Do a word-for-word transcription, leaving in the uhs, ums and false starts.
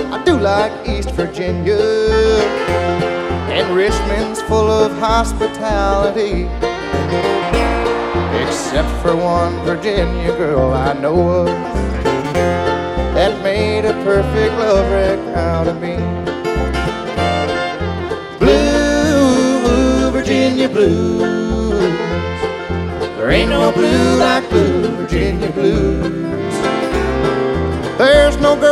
I do like East Virginia, and Richmond's full of hospitality. Except for one Virginia girl I know of that made a perfect love wreck out of me. Blue Virginia blues, there ain't no blue like blue Virginia blues. There's no girl